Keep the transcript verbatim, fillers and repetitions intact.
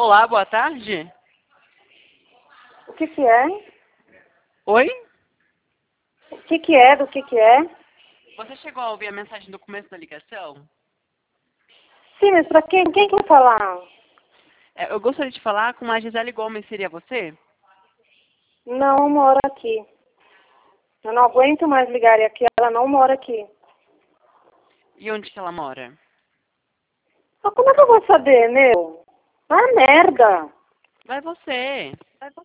Olá, boa tarde. O que que é? Oi? O que que é? Do que que é? Você chegou a ouvir a mensagem do começo da ligação? Sim, mas pra quem? Quem quer falar? É, eu gostaria de falar com a Gisele Gomes, seria você? Não mora aqui. Eu não aguento mais ligar aqui, ela não mora aqui. E onde que ela mora? Mas como é que eu vou saber, meu? Ah, merda! Vai você.